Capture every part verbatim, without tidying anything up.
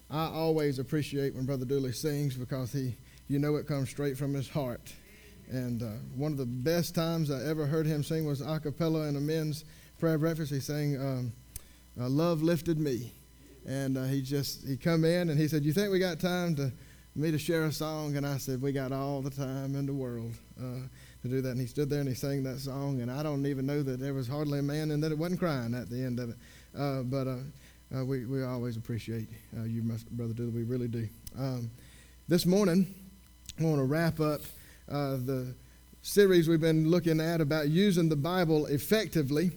I always appreciate when Brother Dooley sings because he, you know, it comes straight from his heart. And uh, one of the best times I ever heard him sing was a cappella in a men's prayer breakfast. He sang um, uh, "Love Lifted Me," and uh, he just he come in and he said, "You think we got time to me to share a song?" And I said, "We got all the time in the world uh, to do that." And he stood there and he sang that song, and I don't even know that there was hardly a man and that it wasn't crying at the end of it. Uh, but uh, uh, we we always appreciate uh, you, Brother Dooley. We really do. Um, this morning, I want to wrap up Uh, the series we've been looking at about using the Bible effectively.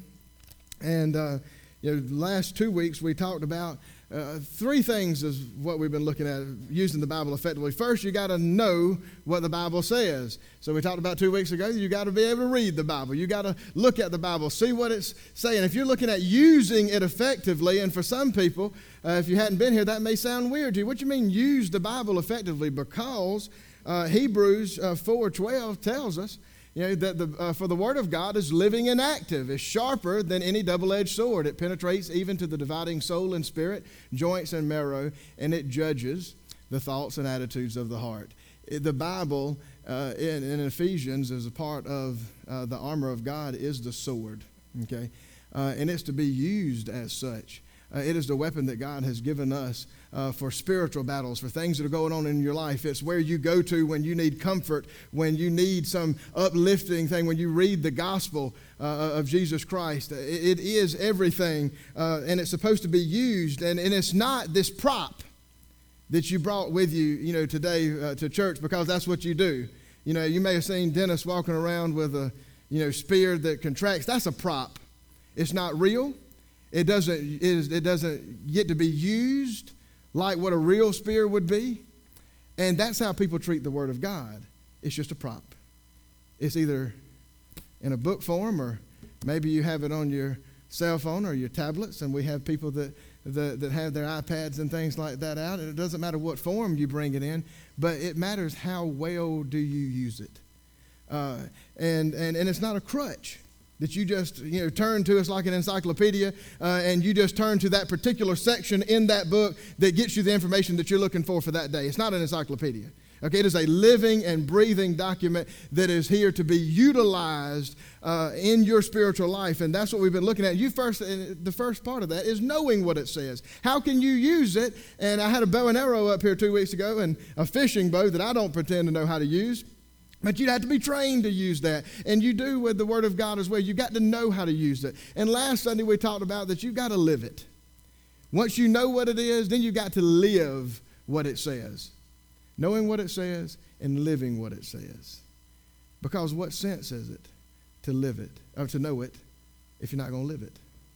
And, uh, you know, the last two weeks we talked about uh, three things is what we've been looking at, using the Bible effectively. First, you got to know what the Bible says. So we talked about two weeks ago, you got to be able to read the Bible. You got to look at the Bible, see what it's saying. If you're looking at using it effectively, and for some people, uh, if you hadn't been here, that may sound weird to you. What do you mean use the Bible effectively? Because Uh, Hebrews uh, four twelve tells us, you know, that the, uh, for the Word of God is living and active, is sharper than any double-edged sword. It penetrates even to the dividing soul and spirit, joints and marrow, and it judges the thoughts and attitudes of the heart. It, the Bible uh, in, in Ephesians is a part of uh, the armor of God is the sword, okay, uh, and it's to be used as such. Uh, it is the weapon that God has given us uh, for spiritual battles, for things that are going on in your life. It's where you go to when you need comfort, when you need some uplifting thing, when you read the gospel uh, of Jesus Christ. It, it is everything, uh, and it's supposed to be used, and, and it's not this prop that you brought with you, you know, today uh, to church, because that's what you do. You know, you may have seen Dennis walking around with a, you know, spear that contracts. That's a prop. It's not real. It doesn't, it, is, it doesn't get to be used like what a real spear would be. And that's how people treat the Word of God. It's just a prop. It's either in a book form, or maybe you have it on your cell phone or your tablets, and we have people that, that, that have their iPads and things like that out. And it doesn't matter what form you bring it in, but it matters how well do you use it. Uh, and, and, and it's not a crutch that you just, you know, turn to. It's like an encyclopedia, uh, and you just turn to that particular section in that book that gets you the information that you're looking for for that day. It's not an encyclopedia. Okay, it is a living and breathing document that is here to be utilized uh, in your spiritual life, and that's what we've been looking at. You first, and the first part of that is knowing what it says. How can you use it? And I had a bow and arrow up here two weeks ago, and a fishing bow that I don't pretend to know how to use. But you'd have to be trained to use that. And you do with the Word of God as well. You've got to know how to use it. And last Sunday we talked about that you've got to live it. Once you know what it is, then you've got to live what it says. Knowing what it says and living what it says. Because what sense is it to live it, or to know it, if you're not going to live it?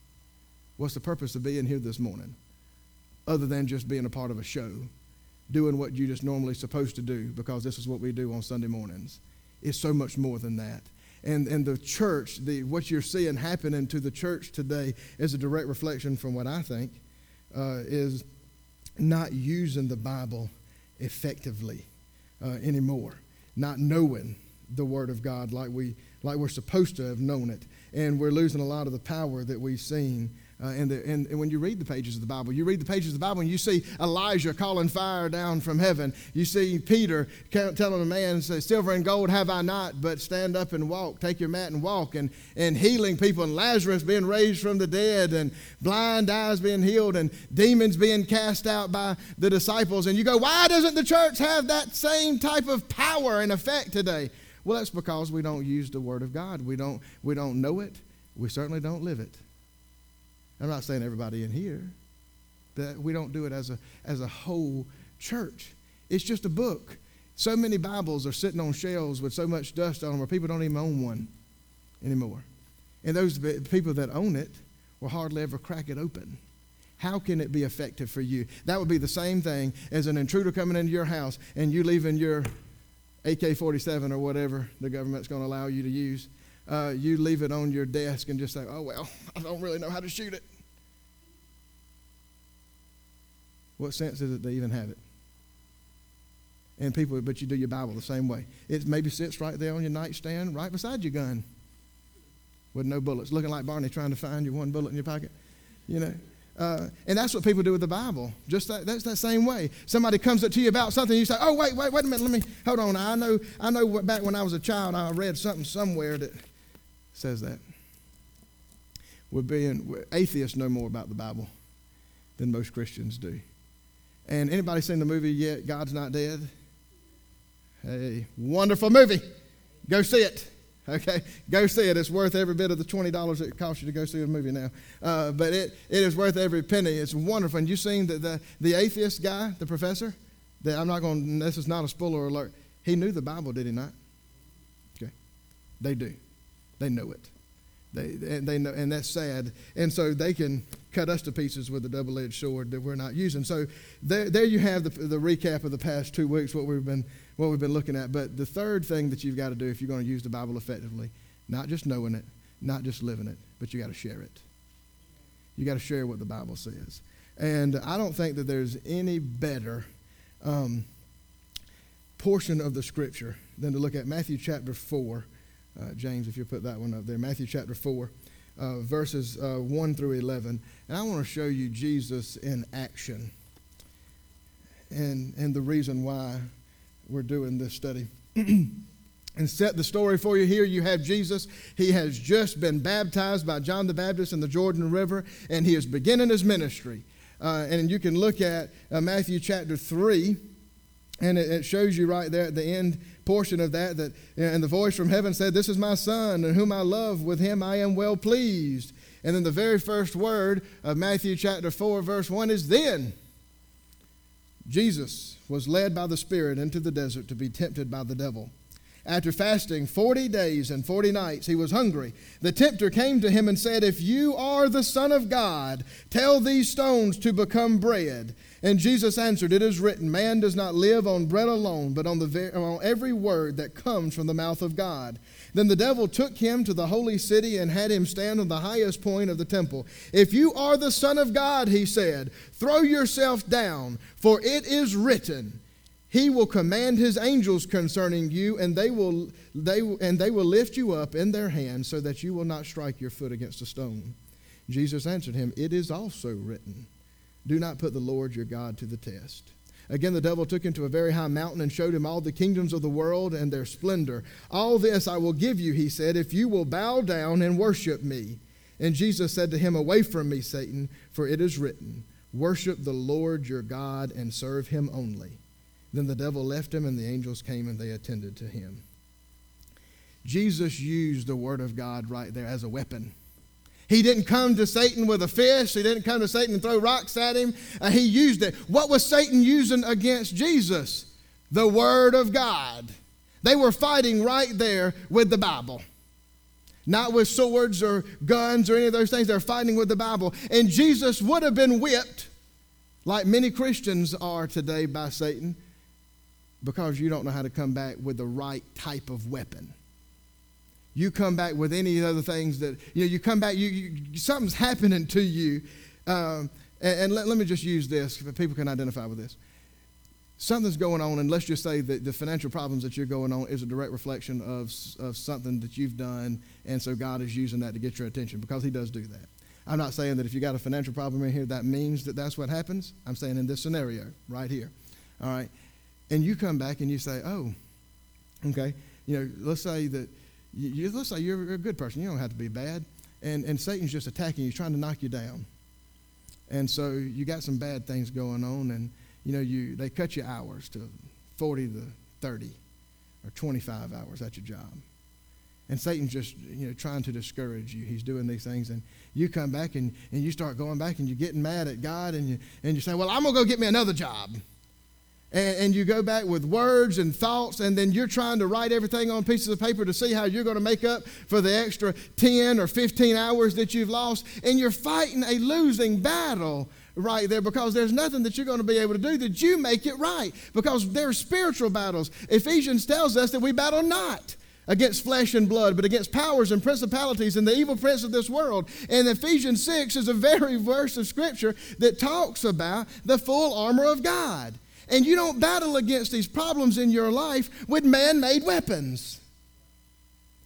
What's the purpose of being here this morning, other than just being a part of a show? Doing what you just normally supposed to do, because this is what we do on Sunday mornings. It's so much more than that. And and the church, the what you're seeing happening to the church today is a direct reflection from what I think uh, is not using the Bible effectively uh, anymore. Not knowing the Word of God like, we, like we're supposed to have known it. And we're losing a lot of the power that we've seen. Uh, and, the, and, and when you read the pages of the Bible, you read the pages of the Bible and you see Elijah calling fire down from heaven. You see Peter telling a man, say, silver and gold have I not, but stand up and walk. Take your mat and walk. And, and healing people, and Lazarus being raised from the dead, and blind eyes being healed, and demons being cast out by the disciples. And you go, why doesn't the church have that same type of power and effect today? Well, that's because we don't use the Word of God. We don't, we don't know it. We certainly don't live it. I'm not saying everybody in here, but we don't do it as a as a whole church. It's just a book. So many Bibles are sitting on shelves with so much dust on them where people don't even own one anymore. And those people that own it will hardly ever crack it open. How can it be effective for you? That would be the same thing as an intruder coming into your house and you leaving your A K forty-seven or whatever the government's going to allow you to use. Uh, you leave it on your desk and just say, oh, well, I don't really know how to shoot it. What sense is it to even have it? And people, but you do your Bible the same way. It maybe sits right there on your nightstand, right beside your gun, with no bullets, looking like Barney trying to find your one bullet in your pocket, you know. Uh, and that's what people do with the Bible. Just that, that's that same way. Somebody comes up to you about something, you say, oh, wait, wait, wait a minute, let me, hold on. I know, I know what, back when I was a child, I read something somewhere that says that. We're being, we're, atheists know more about the Bible than most Christians do. And anybody seen the movie yet, God's Not Dead? Hey, wonderful movie. Go see it. Okay, go see it. It's worth every bit of the twenty dollars it costs you to go see a movie now. Uh, but it, it is worth every penny. It's wonderful. And you seen the, the, the atheist guy, the professor? That I'm not going, this is not a spoiler alert. He knew the Bible, did he not? Okay, they do. They know it. They, and they know, and that's sad. And so they can cut us to pieces with a double-edged sword that we're not using. So there, there you have the, the recap of the past two weeks, what we've been what we've been looking at. But the third thing that you've got to do if you're going to use the Bible effectively, not just knowing it, not just living it, but you got to share it. You got to share what the Bible says. And I don't think that there's any better um, portion of the Scripture than to look at Matthew chapter four. Uh, James, if you put that one up there, Matthew chapter four, uh, verses uh, one through eleven. And I want to show you Jesus in action and, and the reason why we're doing this study. And set the story for you here. You have Jesus. He has just been baptized by John the Baptist in the Jordan River, and he is beginning his ministry. Uh, and you can look at uh, Matthew chapter three, and it, it shows you right there at the end portion of that, that and the voice from heaven said, "This is my Son, in whom I love. With him I am well pleased." And then the very first word of Matthew chapter four, verse one is, "Then Jesus was led by the Spirit into the desert to be tempted by the devil. After fasting forty days and forty nights, he was hungry. The tempter came to him and said, 'If you are the Son of God, tell these stones to become bread.' And Jesus answered, 'It is written, man does not live on bread alone, but on, the ver- on every word that comes from the mouth of God.' Then the devil took him to the holy city and had him stand on the highest point of the temple. 'If you are the Son of God,' he said, 'throw yourself down, for it is written, He will command his angels concerning you, and they will they and they will lift you up in their hands, so that you will not strike your foot against a stone.' Jesus answered him, 'It is also written, do not put the Lord your God to the test.' Again the devil took him to a very high mountain and showed him all the kingdoms of the world and their splendor. 'All this I will give you,' he said, 'if you will bow down and worship me.' And Jesus said to him, 'Away from me, Satan, for it is written, worship the Lord your God and serve him only.' Then the devil left him, and the angels came and they attended to him." Jesus used the word of God right there as a weapon. He didn't come to Satan with a fist. He didn't come to Satan and throw rocks at him. Uh, he used it. What was Satan using against Jesus? The Word of God. They were fighting right there with the Bible. Not with swords or guns or any of those things. They're fighting with the Bible. And Jesus would have been whipped, like many Christians are today, by Satan, because you don't know how to come back with the right type of weapon. You come back with any other things that, you know, you come back, you, you something's happening to you. Um, and and let, let me just use this, so people can identify with this. Something's going on, and let's just say that the financial problems that you're going on is a direct reflection of, of something that you've done, and so God is using that to get your attention, because he does do that. I'm not saying that if you got a financial problem in here, that means that that's what happens. I'm saying in this scenario right here, all right? And you come back and you say, oh, okay, you know, let's say that, you, you, let's say you're a good person. You don't have to be bad. And, and Satan's just attacking you, trying to knock you down. And so you got some bad things going on, and, you know, you they cut your hours to forty to thirty or twenty-five hours at your job. And Satan's just, you know, trying to discourage you. He's doing these things, and you come back and, and you start going back and you're getting mad at God, and you, and you say, well, I'm going to go get me another job. And, and you go back with words and thoughts, and then you're trying to write everything on pieces of paper to see how you're going to make up for the extra ten or fifteen hours that you've lost. And you're fighting a losing battle right there, because there's nothing that you're going to be able to do that you make it right, because there are spiritual battles. Ephesians tells us that we battle not against flesh and blood, but against powers and principalities and the evil prince of this world. And Ephesians six is a very verse of Scripture that talks about the full armor of God. And you don't battle against these problems in your life with man-made weapons.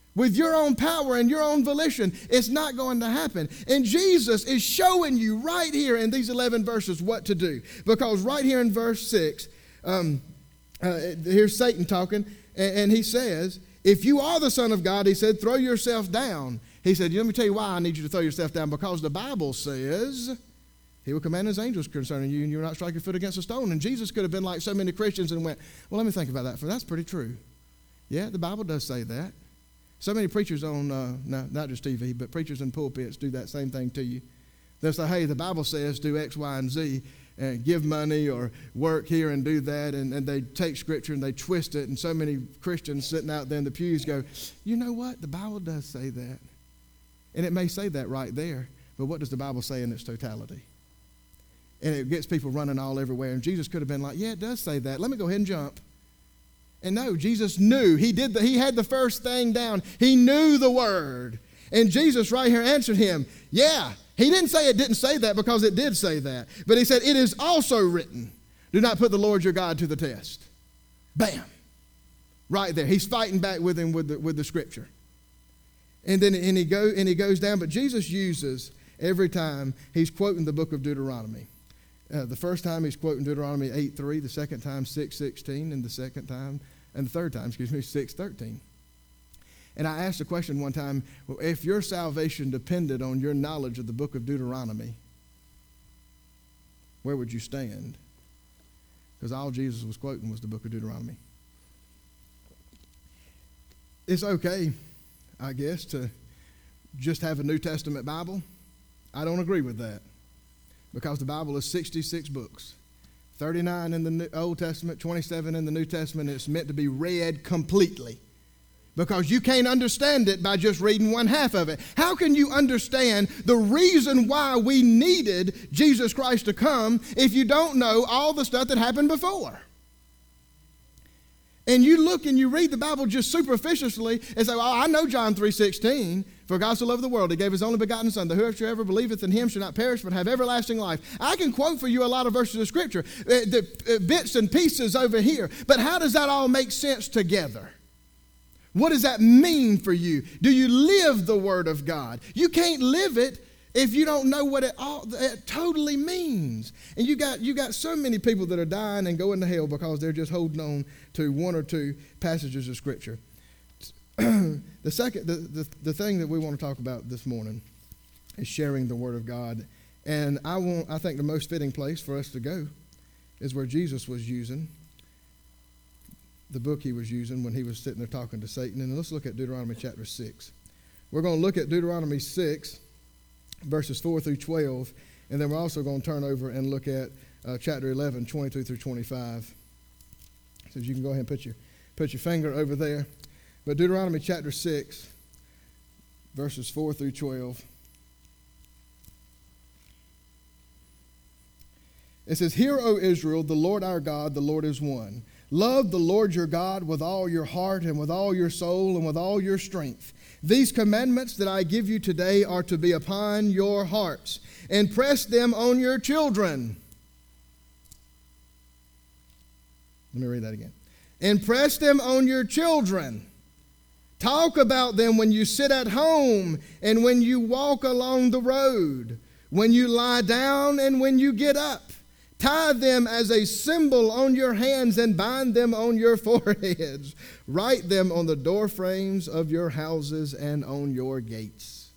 with your own power and your own volition. It's not going to happen. And Jesus is showing you right here in these eleven verses what to do. Because right here in verse six, um, uh, here's Satan talking, and, and he says, if you are the Son of God, he said, throw yourself down. He said, let me tell you why I need you to throw yourself down. Because the Bible says he will command his angels concerning you, and you will not strike your foot against a stone. And Jesus could have been like so many Christians and went, well, let me think about that, for that's pretty true. Yeah, the Bible does say that. So many preachers on, uh, no, not just T V, but preachers in pulpits do that same thing to you. They'll say, hey, the Bible says do X, Y, and Z, and give money or work here and do that, and, and they take Scripture and they twist it, and so many Christians sitting out there in the pews go, you know what, the Bible does say that. And it may say that right there, but what does the Bible say in its totality? And it gets people running all everywhere, and Jesus could have been like, yeah, it does say that. Let me go ahead and jump. And no, Jesus knew. He did. The, he had the first thing down. He knew the word. And Jesus right here answered him, yeah. He didn't say it didn't say that, because it did say that. But he said, it is also written, do not put the Lord your God to the test. Bam. Right there. He's fighting back with him with the, with the Scripture. And then and he, go, and he goes down. But Jesus uses, every time, he's quoting the book of Deuteronomy. Uh, the first time he's quoting Deuteronomy eight three, the second time six sixteen, and the second time, and the third time, excuse me, six thirteen. And I asked a question one time, well, if your salvation depended on your knowledge of the book of Deuteronomy, where would you stand? Because all Jesus was quoting was the book of Deuteronomy. It's okay, I guess, to just have a New Testament Bible. I don't agree with that. Because the Bible is sixty-six books, thirty-nine in the New, Old Testament, twenty-seven in the New Testament. It's meant to be read completely. Because you can't understand it by just reading one half of it. How can you understand the reason why we needed Jesus Christ to come if you don't know all the stuff that happened before? And you look and you read the Bible just superficially and say, well, I know John three sixteen. For God so loved the world, he gave his only begotten Son, that whoever believeth in him should not perish but have everlasting life. I can quote for you a lot of verses of Scripture, uh, the uh, bits and pieces over here. But how does that all make sense together? What does that mean for you? Do you live the Word of God? You can't live it if you don't know what it, all, it totally means. And you got, you got so many people that are dying and going to hell because they're just holding on to one or two passages of Scripture. The second, the, the, the thing that we want to talk about this morning is sharing the Word of God. And I want, I think the most fitting place for us to go is where Jesus was using the book he was using when he was sitting there talking to Satan. And let's look at Deuteronomy chapter six. We're going to look at Deuteronomy six, verses four through twelve. And then we're also going to turn over and look at uh, chapter eleven, twenty-two through twenty-five. So you can go ahead and put your, put your finger over there. But Deuteronomy chapter six, verses four through twelve. It says, hear, O Israel, the Lord our God, the Lord is one. Love the Lord your God with all your heart and with all your soul and with all your strength. These commandments that I give you today are to be upon your hearts. And press them on your children. Let me read that again. And press them on your children. Talk about them when you sit at home and when you walk along the road, when you lie down and when you get up. Tie them as a symbol on your hands and bind them on your foreheads. Write them on the door frames of your houses and on your gates.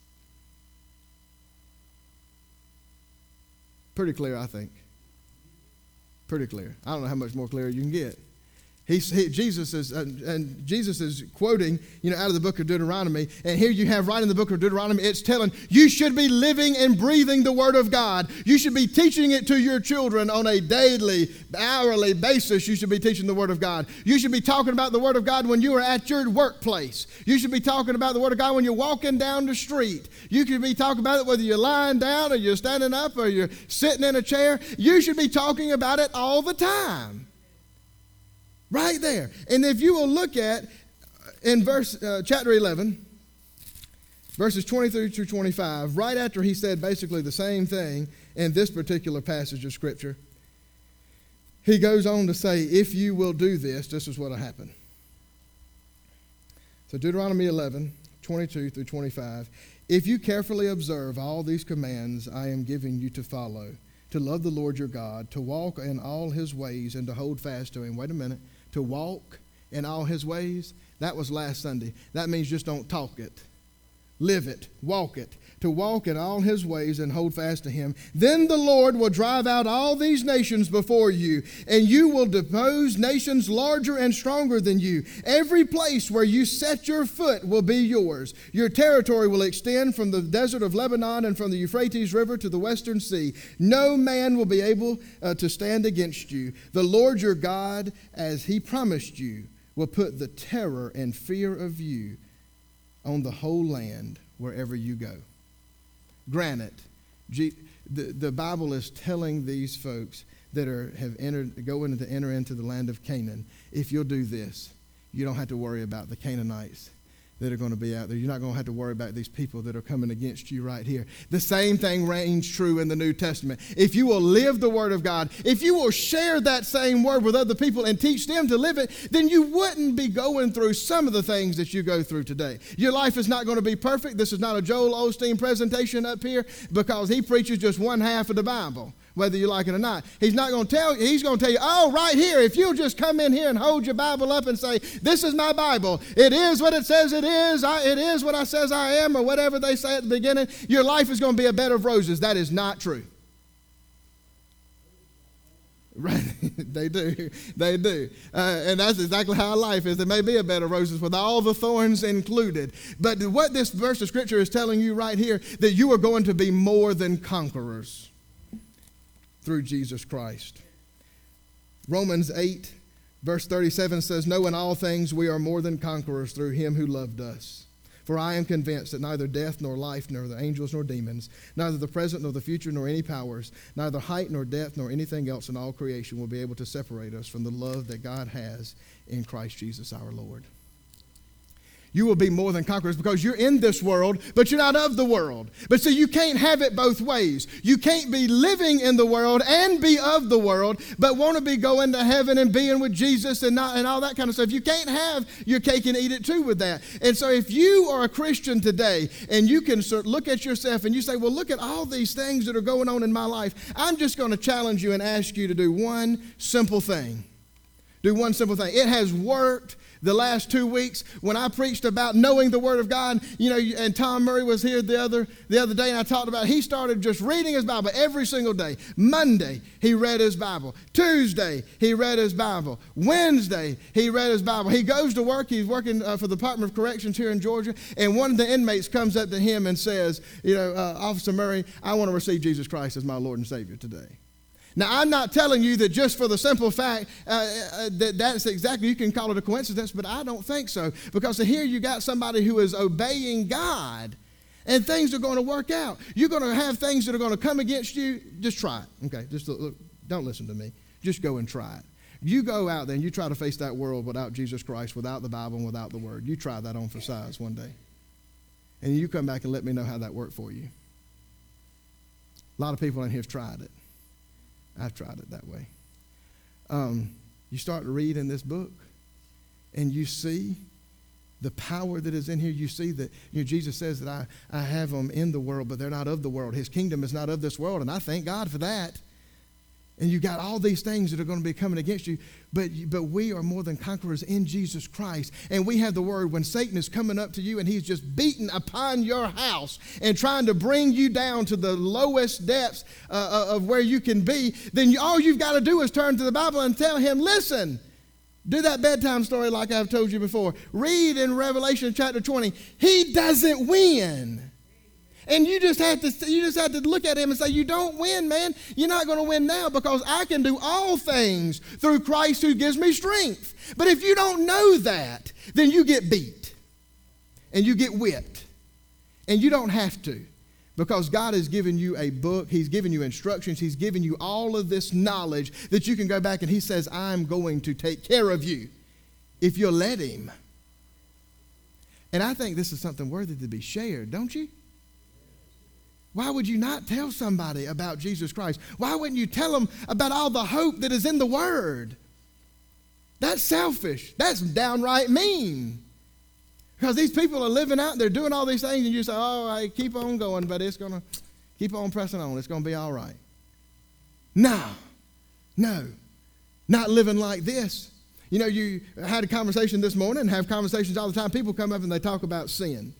Pretty clear, I think. Pretty clear. I don't know how much more clear you can get. He's, he, Jesus is, uh, and Jesus is quoting, you know, out of the book of Deuteronomy. And here you have right in the book of Deuteronomy, it's telling you should be living and breathing the Word of God. You should be teaching it to your children on a daily, hourly basis. You should be teaching the Word of God. You should be talking about the Word of God when you are at your workplace. You should be talking about the Word of God when you're walking down the street. You could be talking about it whether you're lying down or you're standing up or you're sitting in a chair. You should be talking about it all the time. Right there. And if you will look at in verse uh, chapter eleven, verses twenty-three through twenty-five, right after he said basically the same thing in this particular passage of Scripture, he goes on to say, if you will do this, this is what will happen. So Deuteronomy eleven, twenty-two through twenty-five. If you carefully observe all these commands I am giving you to follow, to love the Lord your God, to walk in all his ways and to hold fast to him. Wait a minute. To walk in all his ways? That was last Sunday. That means just don't talk it. Live it. Walk it. To walk in all his ways and hold fast to him. Then the Lord will drive out all these nations before you, and you will depose nations larger and stronger than you. Every place where you set your foot will be yours. Your territory will extend from the desert of Lebanon and from the Euphrates River to the western sea. No man will be able uh, to stand against you. The Lord your God, as he promised you, will put the terror and fear of you on the whole land wherever you go. Granted, G, the, the Bible is telling these folks that are have entered, going to enter into the land of Canaan, if you'll do this, you don't have to worry about the Canaanites that are going to be out there. You're not going to have to worry about these people that are coming against you right here. The same thing reigns true in the New Testament. If you will live the Word of God, if you will share that same Word with other people and teach them to live it, then you wouldn't be going through some of the things that you go through today. Your life is not going to be perfect. This is not a Joel Osteen presentation up here because he preaches just one half of the Bible, whether you like it or not. He's not going to tell you, he's going to tell you, oh, right here, if you'll just come in here and hold your Bible up and say, this is my Bible. It is what it says it is. I, it is what I says I am, or whatever they say at the beginning. Your life is going to be a bed of roses. That is not true. Right? They do. They do. Uh, and that's exactly how life is. It may be a bed of roses with all the thorns included. But what this verse of Scripture is telling you right here, that you are going to be more than conquerors through Jesus Christ. Romans eight, verse thirty-seven says, "No, in all things we are more than conquerors through him who loved us. For I am convinced that neither death nor life, nor the angels nor demons, neither the present nor the future nor any powers, neither height nor depth nor anything else in all creation will be able to separate us from the love that God has in Christ Jesus our Lord." You will be more than conquerors because you're in this world, but you're not of the world. But see, you can't have it both ways. You can't be living in the world and be of the world, but want to be going to heaven and being with Jesus and, not, and all that kind of stuff. You can't have your cake and eat it too with that. And so if you are a Christian today and you can sort of look at yourself and you say, well, look at all these things that are going on in my life, I'm just going to challenge you and ask you to do one simple thing. Do one simple thing. It has worked. The last two weeks when I preached about knowing the Word of God, you know, and Tom Murray was here the other the other day, and I talked about he started just reading his Bible every single day. Monday, he read his Bible. Tuesday, he read his Bible. Wednesday, he read his Bible. He goes to work. He's working uh, for the Department of Corrections here in Georgia, and one of the inmates comes up to him and says, you know, uh, Officer Murray, I want to receive Jesus Christ as my Lord and Savior today. Now, I'm not telling you that just for the simple fact uh, uh, that that's exactly, you can call it a coincidence, but I don't think so. Because here you got somebody who is obeying God, and things are going to work out. You're going to have things that are going to come against you. Just try it. Okay, just look, look, don't listen to me. Just go and try it. You go out there and you try to face that world without Jesus Christ, without the Bible, and without the Word. You try that on for size one day. And you come back and let me know how that worked for you. A lot of people in here have tried it. I've tried it that way. Um, you start to read in this book, and you see the power that is in here. You see that, you know, Jesus says that I, I have them in the world, but they're not of the world. His kingdom is not of this world, and I thank God for that. And you got all these things that are going to be coming against you, but, but we are more than conquerors in Jesus Christ. And we have the word when Satan is coming up to you and he's just beating upon your house and trying to bring you down to the lowest depths uh, of where you can be, then you, all you've got to do is turn to the Bible and tell him, listen, do that bedtime story like I've told you before. Read in Revelation chapter twenty. He doesn't win. And you just have to you just have to look at him and say, you don't win, man. You're not going to win now because I can do all things through Christ who gives me strength. But if you don't know that, then you get beat and you get whipped. And you don't have to, because God has given you a book. He's given you instructions. He's given you all of this knowledge that you can go back and he says, I'm going to take care of you if you'll let him. And I think this is something worthy to be shared, don't you? Why would you not tell somebody about Jesus Christ? Why wouldn't you tell them about all the hope that is in the Word? That's selfish. That's downright mean. Because these people are living out, they're doing all these things, and you say, oh, I keep on going, but it's going to keep on pressing on. It's going to be all right. No, no, not living like this. You know, you had a conversation this morning, have conversations all the time. People come up and they talk about sin.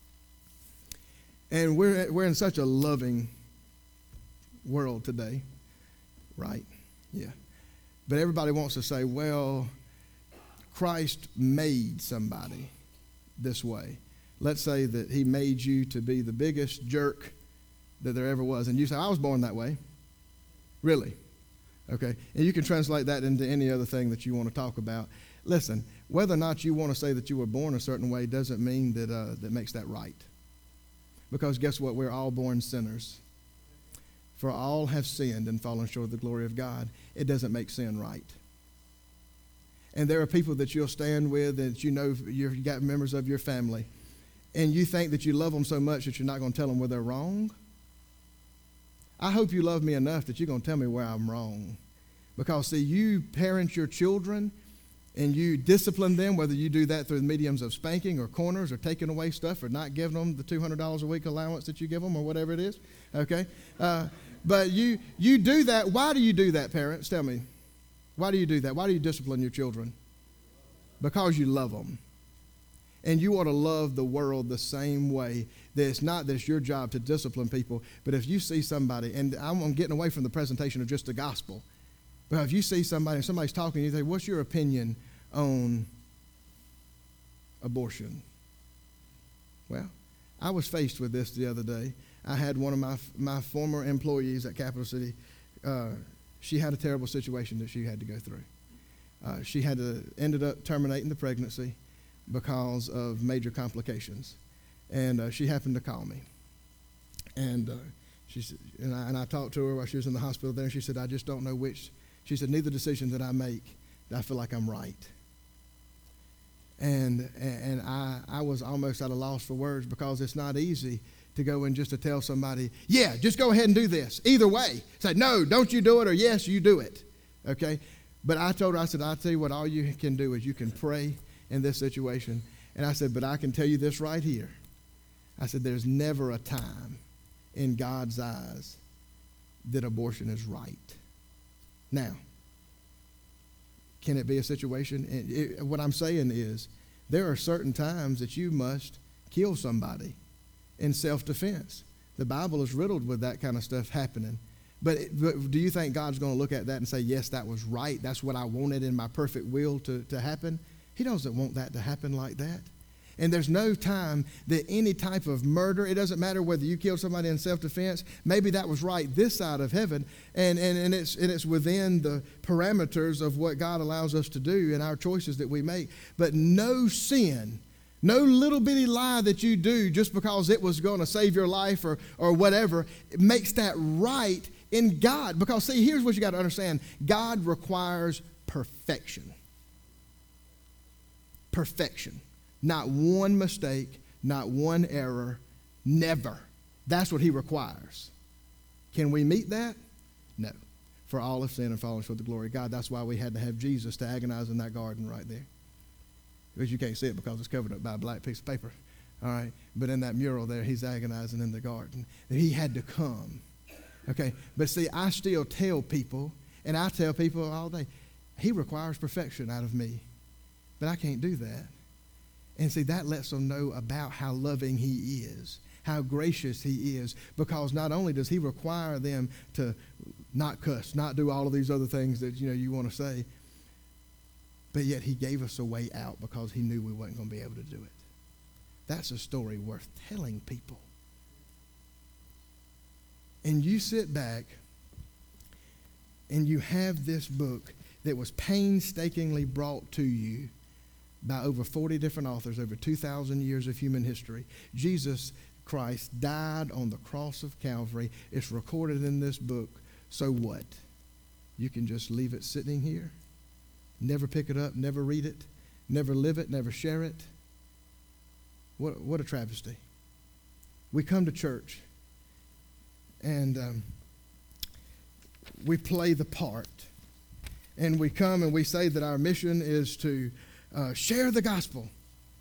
And we're, we're in such a loving world today, right? Yeah. But everybody wants to say, well, Christ made somebody this way. Let's say that he made you to be the biggest jerk that there ever was. And you say, I was born that way. Really? Okay. And you can translate that into any other thing that you want to talk about. Listen, whether or not you want to say that you were born a certain way doesn't mean that uh, that makes that right. Because guess what? We're all born sinners. For all have sinned and fallen short of the glory of God. It doesn't make sin right. And there are people that you'll stand with that you know you've got members of your family, and you think that you love them so much that you're not going to tell them where they're wrong. I hope you love me enough that you're going to tell me where I'm wrong. Because, see, you parent your children and you discipline them, whether you do that through the mediums of spanking or corners or taking away stuff or not giving them the two hundred dollars a week allowance that you give them or whatever it is, okay? Uh, but you you do that. Why do you do that, parents? Tell me. Why do you do that? Why do you discipline your children? Because you love them. And you ought to love the world the same way. That it's not that it's your job to discipline people, but if you see somebody, and I'm getting away from the presentation of just the gospel, but if you see somebody and somebody's talking, you say, what's your opinion on abortion? Well, I was faced with this the other day. I had one of my my former employees at Capital City. Uh, she had a terrible situation that she had to go through. Uh, she had to ended up terminating the pregnancy because of major complications, and uh, she happened to call me, and uh, she said, and I, and I talked to her while she was in the hospital there. And she said, "I just don't know which." She said, "Neither decision that I make, I feel like I'm right." And and I I was almost at a loss for words because it's not easy to go and just to tell somebody, yeah, just go ahead and do this. Either way. Say, no, don't you do it, or yes, you do it. Okay? But I told her, I said, I'll tell you what, all you can do is you can pray in this situation. And I said, but I can tell you this right here. I said, there's never a time in God's eyes that abortion is right. Now, can it be a situation? And it, what I'm saying is, there are certain times that you must kill somebody in self-defense. The Bible is riddled with that kind of stuff happening. But, but do you think God's going to look at that and say, yes, that was right. That's what I wanted in my perfect will to, to happen? He doesn't want that to happen like that. And there's no time that any type of murder, it doesn't matter whether you killed somebody in self-defense, maybe that was right this side of heaven, and, and, and, it's, and it's within the parameters of what God allows us to do and our choices that we make. But no sin, no little bitty lie that you do just because it was going to save your life or, or whatever, it makes that right in God. Because, see, here's what you got to understand. God requires perfection. Perfection. Not one mistake, not one error, never. That's what he requires. Can we meet that? No. For all have sinned and fallen short of the glory of God. That's why we had to have Jesus to agonize in that garden right there. Because you can't see it because it's covered up by a black piece of paper. All right? But in that mural there, he's agonizing in the garden. And he had to come. Okay? But see, I still tell people, and I tell people all day, he requires perfection out of me. But I can't do that. And see, that lets them know about how loving he is, how gracious he is, because not only does he require them to not cuss, not do all of these other things that, you know, you want to say, but yet he gave us a way out because he knew we weren't going to be able to do it. That's a story worth telling people. And you sit back and you have this book that was painstakingly brought to you by over forty different authors, over two thousand years of human history. Jesus Christ died on the cross of Calvary. It's recorded in this book. So what? You can just leave it sitting here, never pick it up, never read it, never live it, never share it. What, what a travesty. We come to church and um, we play the part. And we come and we say that our mission is to Uh, share the gospel.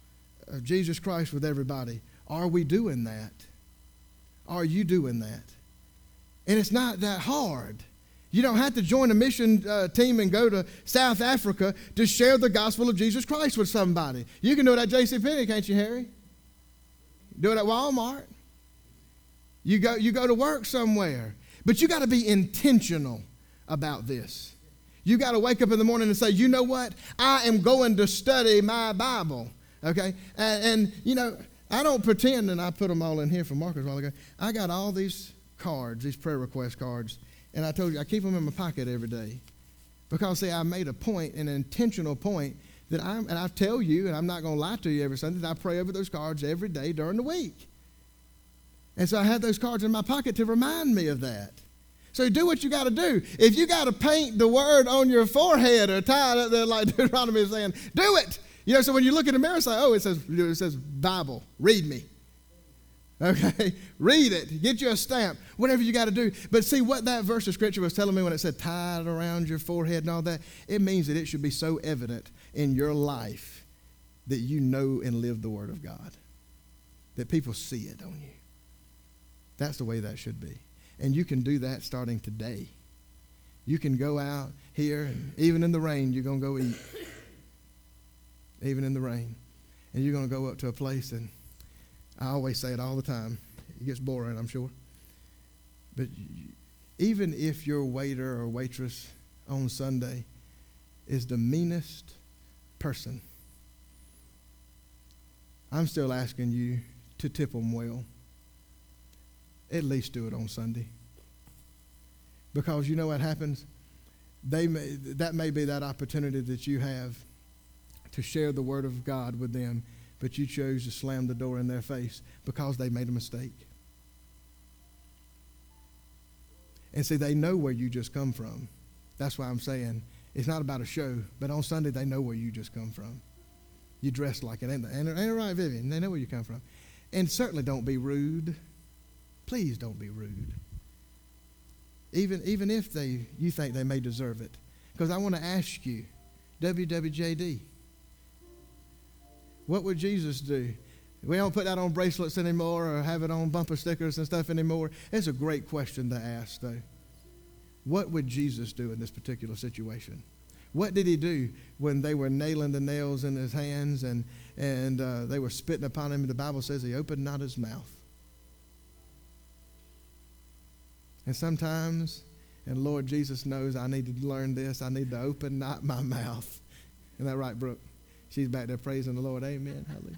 of Jesus Christ with everybody. Are we doing that? Are you doing that? And it's not that hard. You don't have to join a mission uh, team and go to South Africa to share the gospel of Jesus Christ with somebody. You can do it at JCPenney, can't you, Harry? Do it at Walmart. You go, you go to work somewhere. But you got to be intentional about this. You got to wake up in the morning and say, you know what? I am going to study my Bible. Okay? And, and you know, I don't pretend, and I put them all in here for Marcus a while ago. I got all these cards, these prayer request cards, and I told you I keep them in my pocket every day. Because, see, I made a point, an intentional point, that I'm, and I tell you, and I'm not going to lie to you every Sunday, that I pray over those cards every day during the week. And so I had those cards in my pocket to remind me of that. So do what you got to do. If you got to paint the word on your forehead or tie it up there like Deuteronomy is saying, do it. You know, so when you look in the mirror, say, oh, it says, it says Bible, read me. Okay, read it. Get you a stamp, whatever you got to do. But see what that verse of Scripture was telling me when it said tie it around your forehead and all that, it means that it should be so evident in your life that you know and live the Word of God, that people see it on you. That's the way that should be. And you can do that starting today. You can go out here, and even in the rain, you're going to go eat. Even in the rain. And you're going to go up to a place, and I always say it all the time. It gets boring, I'm sure. But even if your waiter or waitress on Sunday is the meanest person, I'm still asking you to tip them well. At least do it on Sunday. Because you know what happens? They may, that may be that opportunity that you have to share the Word of God with them, but you chose to slam the door in their face because they made a mistake. And see, they know where you just come from. That's why I'm saying it's not about a show, but on Sunday they know where you just come from. You dress like it, ain't it? Ain't it right, Vivian? They know where you come from. And certainly don't be rude. Please don't be rude. Even, even if they you think they may deserve it. Because I want to ask you, W W J D, what would Jesus do? We don't put that on bracelets anymore or have it on bumper stickers and stuff anymore. It's a great question to ask, though. What would Jesus do in this particular situation? What did he do when they were nailing the nails in his hands and, and uh, they were spitting upon him? The Bible says he opened not his mouth. And sometimes, and Lord Jesus knows I need to learn this, I need to open not my mouth. Isn't that right, Brooke? She's back there praising the Lord. Amen. Hallelujah.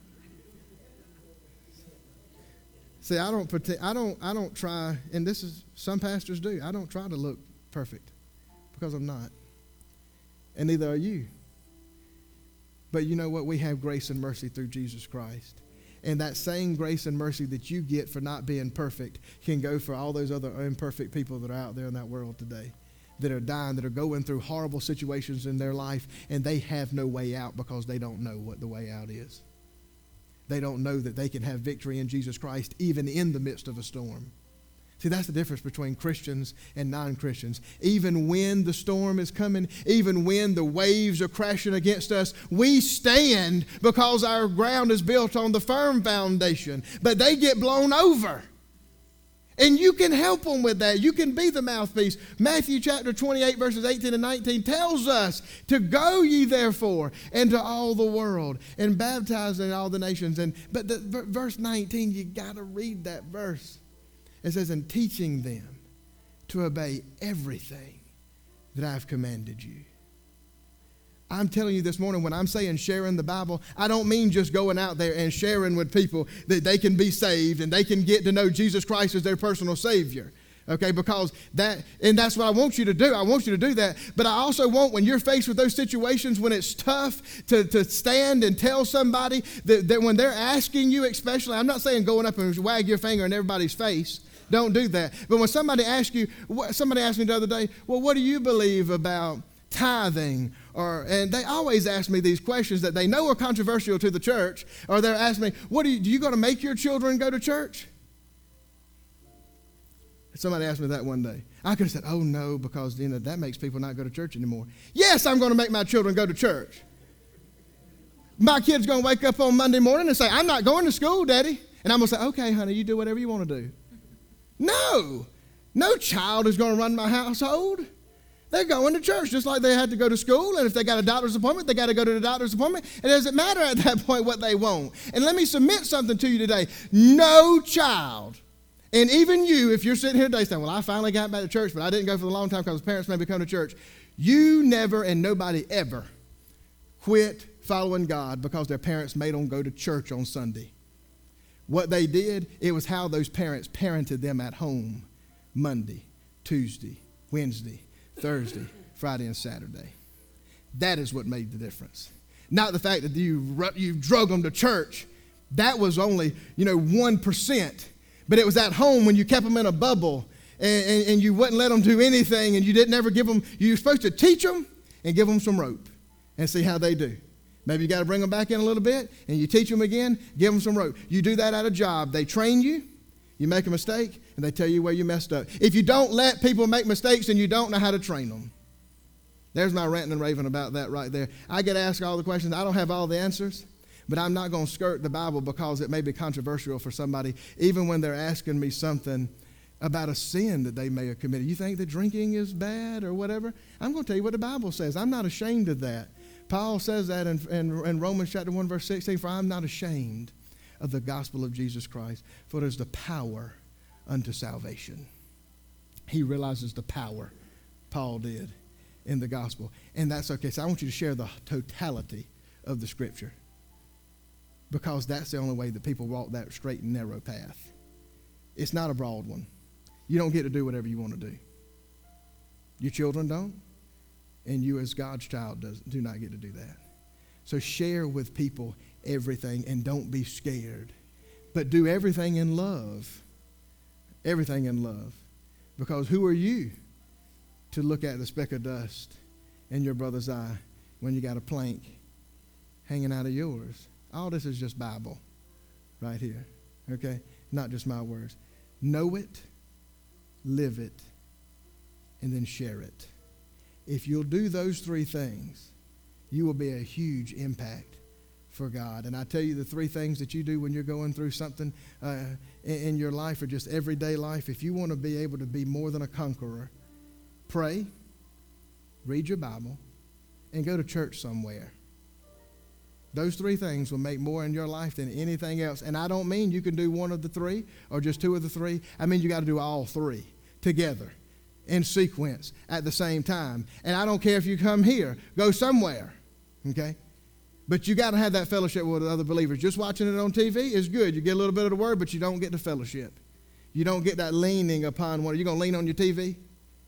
See, I don't pretend, I don't I don't try, and this is some pastors do. I don't try to look perfect because I'm not. And neither are you. But you know what? We have grace and mercy through Jesus Christ. And that same grace and mercy that you get for not being perfect can go for all those other imperfect people that are out there in that world today, that are dying, that are going through horrible situations in their life, and they have no way out because they don't know what the way out is. They don't know that they can have victory in Jesus Christ even in the midst of a storm. See, that's the difference between Christians and non-Christians. Even when the storm is coming, even when the waves are crashing against us, we stand because our ground is built on the firm foundation. But they get blown over. And you can help them with that. You can be the mouthpiece. Matthew chapter twenty-eight, verses eighteen and nineteen tells us to go ye therefore into all the world and baptize in all the nations. And but the, verse nineteen, you got to read that verse. It says, and teaching them to obey everything that I've commanded you. I'm telling you this morning, when I'm saying sharing the Bible, I don't mean just going out there and sharing with people that they can be saved and they can get to know Jesus Christ as their personal Savior. Okay, because that, and that's what I want you to do. I want you to do that. But I also want, when you're faced with those situations when it's tough to, to stand and tell somebody that, that when they're asking you, especially, I'm not saying going up and wag your finger in everybody's face. Don't do that. But when somebody asks you, somebody asked me the other day, well, what do you believe about tithing? Or, and they always ask me these questions that they know are controversial to the church. Or they're asking me, what do you, do you going to make your children go to church? Somebody asked me that one day. I could have said, oh no, because you know that makes people not go to church anymore. Yes, I'm going to make my children go to church. My kid's going to wake up on Monday morning and say, I'm not going to school, Daddy. And I'm going to say, okay, honey, you do whatever you want to do. No. No child is going to run my household. They're going to church just like they had to go to school. And if they got a doctor's appointment, they got to go to the doctor's appointment. It doesn't matter at that point what they want. And let me submit something to you today. No child, and even you, if you're sitting here today saying, well, I finally got back to church, but I didn't go for a long time because parents made me come to church. You never and nobody ever quit following God because their parents made them go to church on Sunday. What they did, it was how those parents parented them at home Monday, Tuesday, Wednesday, Thursday, Friday, and Saturday. That is what made the difference. Not the fact that you, you drug them to church. That was only, you know, one percent. But it was at home when you kept them in a bubble and, and, and you wouldn't let them do anything and you didn't ever give them, you were supposed to teach them and give them some rope and see how they do. Maybe you got to bring them back in a little bit and you teach them again, give them some rope. You do that at a job. They train you. You make a mistake, and they tell you where you messed up. If you don't let people make mistakes, then you don't know how to train them. There's my ranting and raving about that right there. I get asked all the questions. I don't have all the answers, but I'm not going to skirt the Bible because it may be controversial for somebody, even when they're asking me something about a sin that they may have committed. You think that drinking is bad or whatever? I'm going to tell you what the Bible says. I'm not ashamed of that. Paul says that in, in, in Romans chapter one, verse sixteen, for I'm not ashamed of the gospel of Jesus Christ, for it is the power unto salvation. He realizes the power, Paul did, in the gospel. And that's okay. So I want you to share the totality of the scripture, because that's the only way that people walk that straight and narrow path. It's not a broad one. You don't get to do whatever you want to do. Your children don't, and you as God's child does, do not get to do that. So share with people everything, and don't be scared, but do everything in love. Everything in love. Because who are you to look at the speck of dust in your brother's eye when you got a plank hanging out of yours? All this is just Bible right here, okay? Not just my words. Know it, live it, and then share it. If you'll do those three things, you will be a huge impact for God. And I tell you, the three things that you do when you're going through something uh, in, in your life, or just everyday life, if you want to be able to be more than a conqueror, pray, read your Bible, and go to church somewhere. Those three things will make more in your life than anything else. And I don't mean you can do one of the three or just two of the three. I mean you got to do all three together in sequence at the same time. And I don't care if you come here, go somewhere, okay? But you got to have that fellowship with other believers. Just watching it on T V is good. You get a little bit of the word, but you don't get the fellowship. You don't get that leaning upon one. You're going to lean on your T V?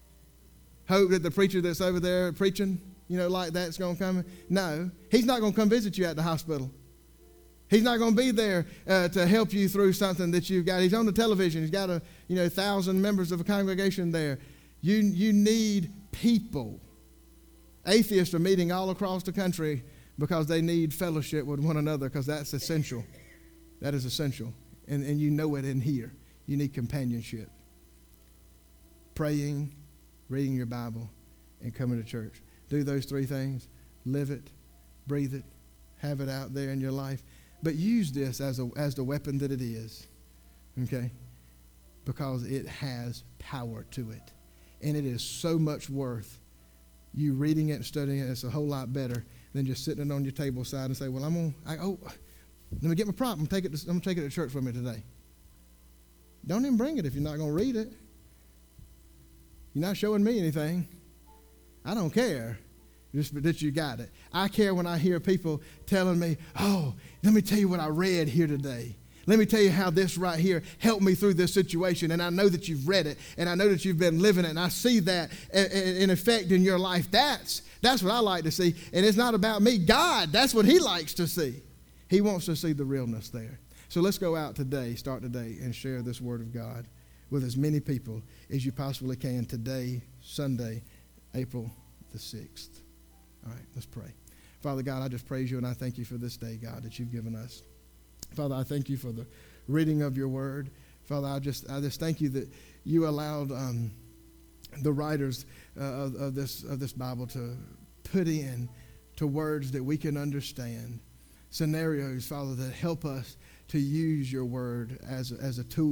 Hope that the preacher that's over there preaching, you know, like that's going to come? No. He's not going to come visit you at the hospital. He's not going to be there uh, to help you through something that you've got. He's on the television. He's got a, you know, thousand members of a congregation there. You, you need people. Atheists are meeting all across the country because they need fellowship with one another, because that's essential. That is essential. And, and you know it in here. You need companionship. Praying, reading your Bible, and coming to church. Do those three things. Live it, breathe it, have it out there in your life. But use this as, a, as the weapon that it is, okay? Because it has power to it. And it is so much worth you reading it and studying it. It's a whole lot better than just sitting it on your table side and say, well, I'm going to, oh, let me get my prop. I'm going to take it to church with me today. Don't even bring it if you're not going to read it. You're not showing me anything. I don't care just that you got it. I care when I hear people telling me, oh, let me tell you what I read here today. Let me tell you how this right here helped me through this situation. And I know that you've read it, and I know that you've been living it, and I see that in effect in your life. That's, that's what I like to see. And it's not about me. God, that's what he likes to see. He wants to see the realness there. So let's go out today, start today, and share this word of God with as many people as you possibly can today, Sunday, April the sixth. All right, let's pray. Father God, I just praise you, and I thank you for this day, God, that you've given us. Father, I thank you for the reading of your word. Father, I just I just thank you that you allowed um, the writers uh, of, of this of this Bible to put in to words that we can understand scenarios, Father, that help us to use your word as, as a tool